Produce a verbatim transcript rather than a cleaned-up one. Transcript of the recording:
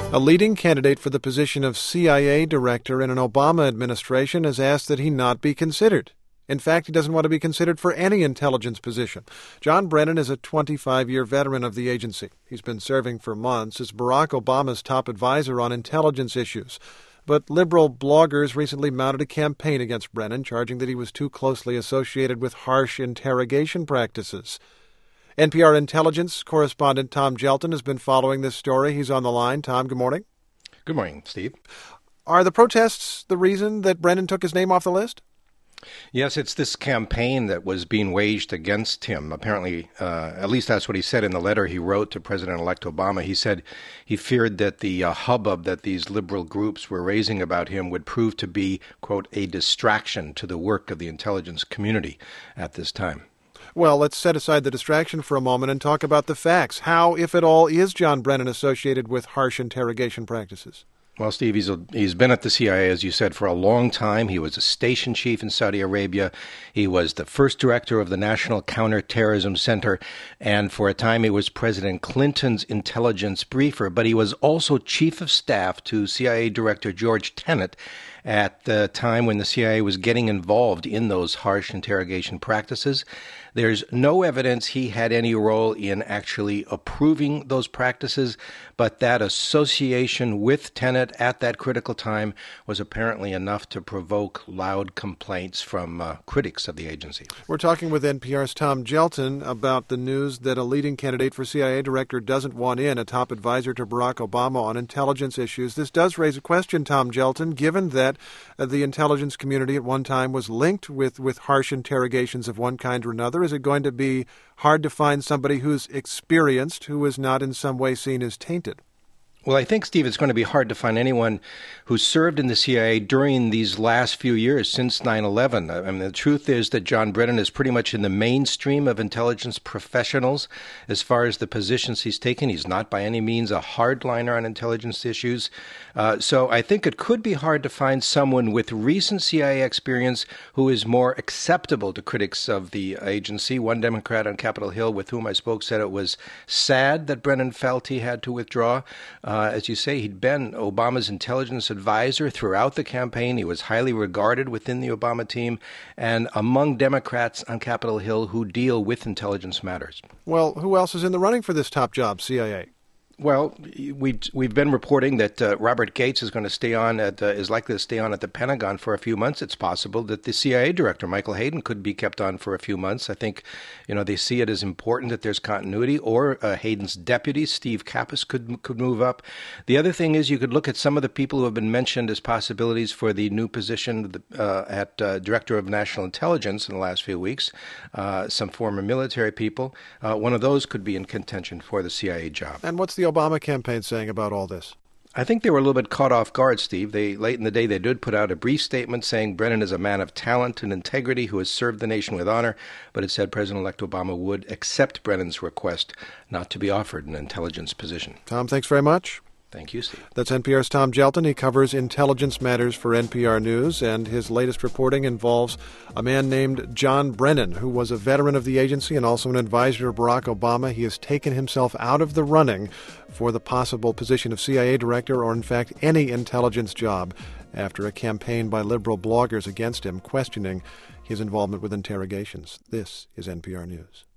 A leading candidate for the position of C I A director in an Obama administration has asked that he not be considered. In fact, he doesn't want to be considered for any intelligence position. John Brennan is a twenty-five-year veteran of the agency. He's been serving for months as Barack Obama's top advisor on intelligence issues. But liberal bloggers recently mounted a campaign against Brennan, charging that he was too closely associated with harsh interrogation practices. N P R intelligence correspondent Tom Gjelten has been following this story. He's on the line. Tom, good morning. Good morning, Steve. Are the protests the reason that Brennan took his name off the list? Yes, it's this campaign that was being waged against him. Apparently, uh, at least that's what he said in the letter he wrote to President-elect Obama. He said he feared that the uh, hubbub that these liberal groups were raising about him would prove to be, quote, a distraction to the work of the intelligence community at this time. Well, let's set aside the distraction for a moment and talk about the facts. How, if at all, is John Brennan associated with harsh interrogation practices? Well, Steve, he's, a, he's been at the C I A, as you said, for a long time. He was a station chief in Saudi Arabia. He was the first director of the National Counterterrorism Center. And for a time, he was President Clinton's intelligence briefer. But he was also chief of staff to C I A Director George Tenet at the time when the C I A was getting involved in those harsh interrogation practices. There's no evidence he had any role in actually approving those practices, but that association with Tenet at that critical time was apparently enough to provoke loud complaints from uh, critics of the agency. We're talking with N P R's Tom Gjelten about the news that a leading candidate for C I A director doesn't want in a top advisor to Barack Obama on intelligence issues. This does raise a question, Tom Gjelten, given that uh, the intelligence community at one time was linked with, with harsh interrogations of one kind or another. Is it going to be hard to find somebody who's experienced, who is not in some way seen as tainted? Well, I think, Steve, it's going to be hard to find anyone who served in the C I A during these last few years since nine eleven. I mean, the truth is that John Brennan is pretty much in the mainstream of intelligence professionals as far as the positions he's taken. He's not by any means a hardliner on intelligence issues. Uh, so I think it could be hard to find someone with recent C I A experience who is more acceptable to critics of the agency. One Democrat on Capitol Hill with whom I spoke said it was sad that Brennan felt he had to withdraw. Uh, as you say, he'd been Obama's intelligence advisor throughout the campaign. He was highly regarded within the Obama team and among Democrats on Capitol Hill who deal with intelligence matters. Well, who else is in the running for this top job, C I A? Well, we've, we've been reporting that uh, Robert Gates is going to stay on, at, uh, is likely to stay on at the Pentagon for a few months. It's possible that the C I A director, Michael Hayden, could be kept on for a few months. I think, you know, they see it as important that there's continuity, or uh, Hayden's deputy, Steve Kappas, could could move up. The other thing is you could look at some of the people who have been mentioned as possibilities for the new position uh, at uh, Director of National Intelligence in the last few weeks, uh, some former military people. Uh, one of those could be in contention for the C I A job. And what's the Obama campaign saying about all this? I think they were a little bit caught off guard, Steve. They late in the day, they did put out a brief statement saying Brennan is a man of talent and integrity who has served the nation with honor, but it said President-elect Obama would accept Brennan's request not to be offered an intelligence position. Tom, thanks very much. Thank you, Steve. That's N P R's Tom Gjelten. He covers intelligence matters for N P R News, and his latest reporting involves a man named John Brennan, who was a veteran of the agency and also an advisor to Barack Obama. He has taken himself out of the running for the possible position of C I A director, or in fact any intelligence job, after a campaign by liberal bloggers against him questioning his involvement with interrogations. This is N P R News.